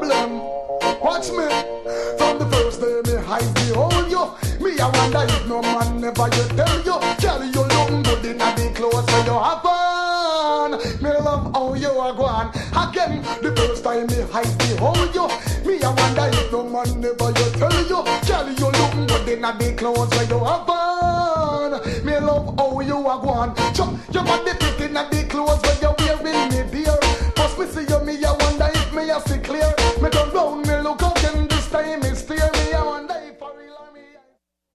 problem. Watch me. From the first day me eyes behold you. Me I wonder if no man never you tell you. Girl, you look good in the clothes so you have on. Me love how you are gone. Again, the first time me eyes behold you. Me I wonder if no man never you tell you. Girl, you look good in the clothes so you have on. Me love how you are gone. You got the fit in the clothes where you wearing me dear. First me see you, me I wonder if me I see clear. Me turn round, me look up.